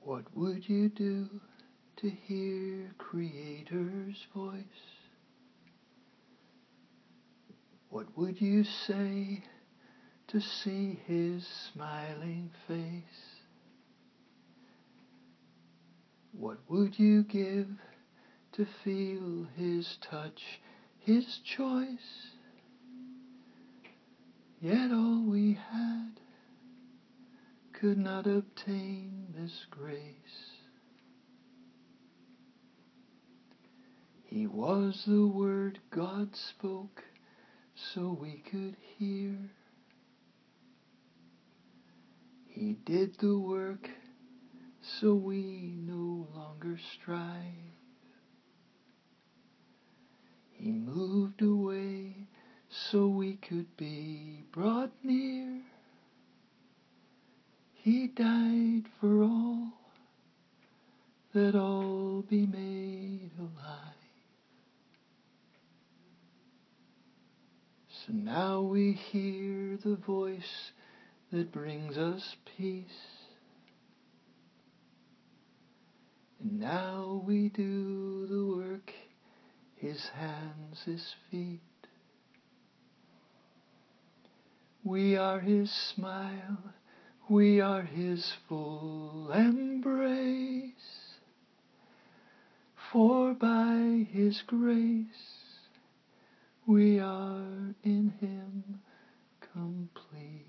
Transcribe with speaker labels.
Speaker 1: What would you do to hear Creator's voice? What would you say to see His smiling face? What would you give to feel His touch, His choice? Yet all we had could not obtain this grace. He was the word God spoke so we could hear. He did the work so we no longer strive. He moved away so we could be brought near. He died for all, that all be made alive. So now we hear the voice that brings us peace. And now we do the work, His hands, His feet. We are His smile, we are His full embrace. For by His grace we are in Him complete.